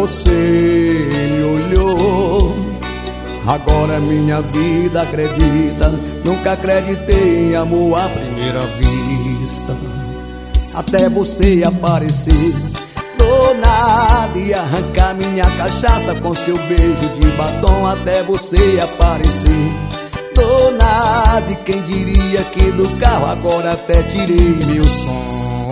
você me olhou. Agora minha vida acredita. Nunca acreditei em amor à primeira vista, até você aparecer do nada e arrancar minha cachaça com seu beijo de batom. Até você aparecer do nada, e quem diria que do carro agora até tirei meu som.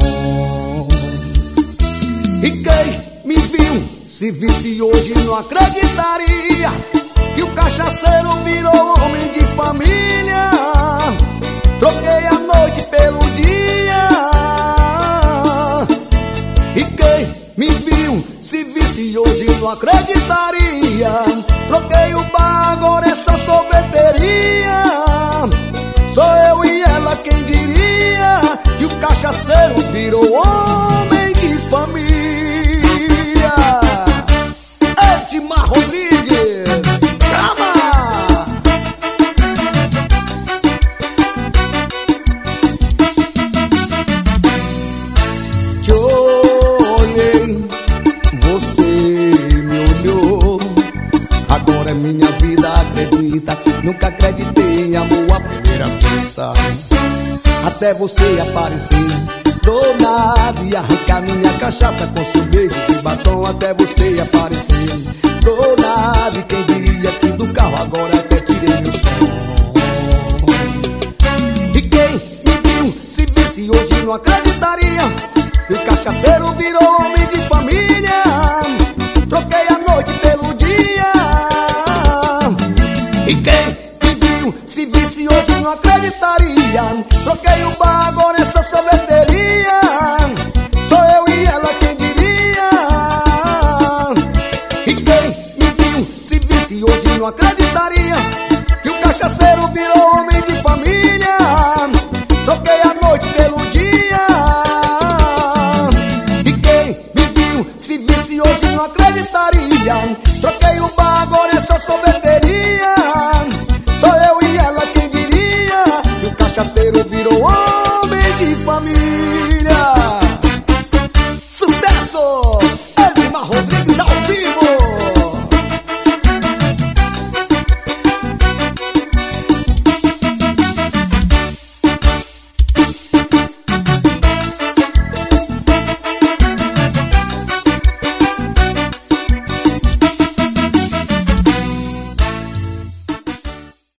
E quem me viu, se visse hoje não acreditaria que o cachaceiro virou homem de família. Troquei a noite pelo dia. E quem me viu, se visse hoje não acreditaria. Troquei o bar, agora é só sorveteria. Sou eu e ela, quem diria que o cachaceiro virou homem de família. Edmar Rodrigues, chama! Te olhei, você me olhou. Agora é minha vida acredita. Nunca acreditei em amor à primeira vista, até você aparecer do nada e arrancar minha cachaça com seu beijo de batom. Até você aparecer do nada, e quem diria que do carro agora até tirei meu som. E quem me viu, se visse hoje não acreditaria que o cachaceiro virou homem de família. Troquei a noite pelo dia. E quem me viu, se visse hoje não acreditaria. Troquei o bar, agora é só sorveteria. Sou eu e ela, quem diria. E quem me viu, se visse hoje não acreditaria que o cachaceiro virou homem de família. Troquei a noite pelo dia. E quem me viu, se visse hoje não acreditaria. Troquei o bar, agora é só sorveteria. Sou eu e ela, quem diria que o cachaceiro